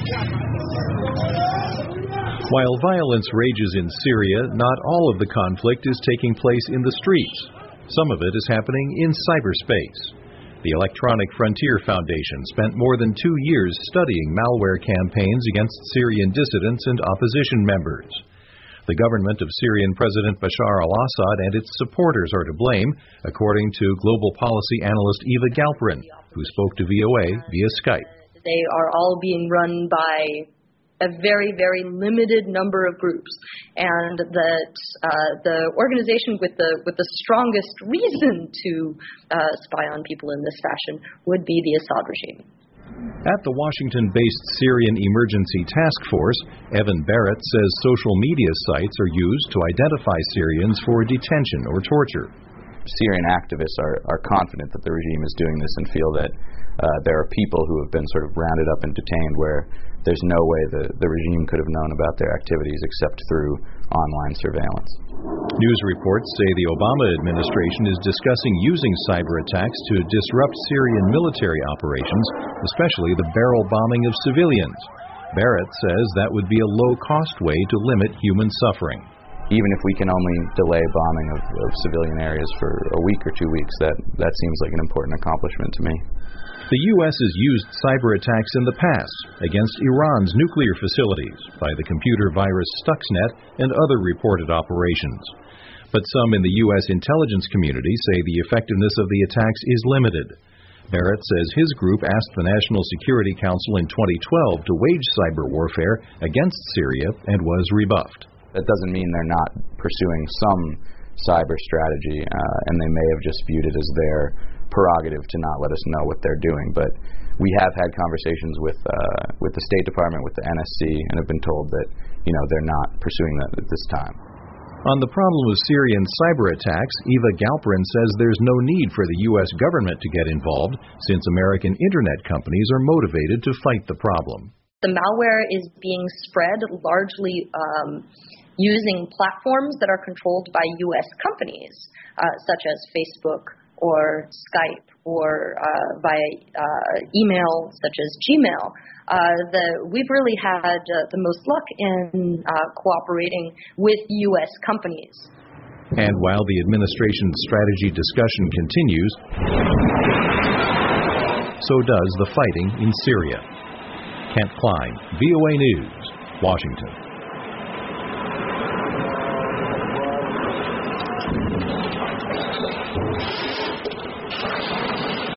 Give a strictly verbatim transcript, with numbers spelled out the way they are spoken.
While violence rages in Syria, not all of the conflict is taking place in the streets. Some of it is happening in cyberspace. The Electronic Frontier Foundation spent more than two years studying malware campaigns against Syrian dissidents and opposition members. The government of Syrian President Bashar al-Assad and its supporters are to blame, according to global policy analyst Eva Galperin, who spoke to V O A via Skype. They are all being run by a very, very limited number of groups, and that uh, the organization with the with the strongest reason to uh, spy on people in this fashion would be the Assad regime. At the Washington-based Syrian Emergency Task Force, Evan Barrett says social media sites are used to identify Syrians for detention or torture. Syrian activists are, are confident that the regime is doing this and feel that uh, there are people who have been sort of rounded up and detained where there's no way the, the regime could have known about their activities except through online surveillance. News reports say the Obama administration is discussing using cyber attacks to disrupt Syrian military operations, especially the barrel bombing of civilians. Barrett says that would be a low-cost way to limit human suffering. Even if we can only delay bombing of, of civilian areas for a week or two weeks, that, that seems like an important accomplishment to me. The U S has used cyber attacks in the past against Iran's nuclear facilities by the computer virus Stuxnet and other reported operations. But some in the U S intelligence community say the effectiveness of the attacks is limited. Barrett says his group asked the National Security Council in twenty twelve to wage cyber warfare against Syria and was rebuffed. That doesn't mean they're not pursuing some cyber strategy, uh, and they may have just viewed it as their prerogative to not let us know what they're doing. But we have had conversations with uh, with the State Department, with the N S C, and have been told that, you know, they're not pursuing that at this time. On the problem of Syrian cyber attacks, Eva Galperin says there's no need for the U S government to get involved, since American internet companies are motivated to fight the problem. The malware is being spread largely um, using platforms that are controlled by U S companies, uh, such as Facebook or Skype, or uh, via uh, email, such as Gmail. Uh, the, we've really had uh, the most luck in uh, cooperating with U S companies. And while the administration's strategy discussion continues, so does the fighting in Syria. Kent Klein, V O A News, Washington.